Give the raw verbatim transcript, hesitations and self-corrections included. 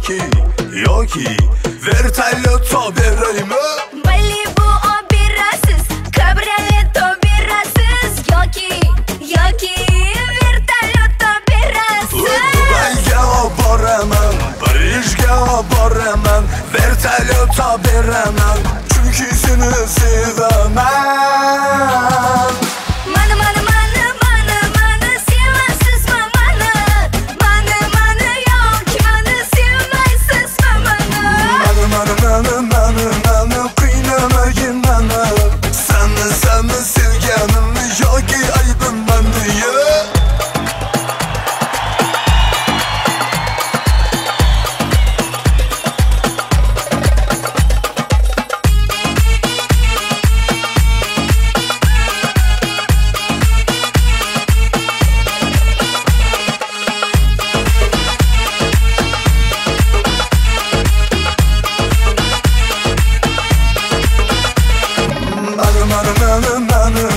yoki, yoki vertolyot beraymi? Balli bu operasiz, kabriolet operasiz, yoki, yoki vertolyot operasiz. Dubayga boraman, Parijga boraman, vertolyot beraman, chunki seni sevaman. Mani, mani, mani, mani, mani sevasizmi mani? Mani, mani yoki mani sevmaysizmi mani? Mani, mani, mani, mani, mani qiynamagin mani. Seni, seni sevganim yoki aybim mani? Mani, mani, mani, mani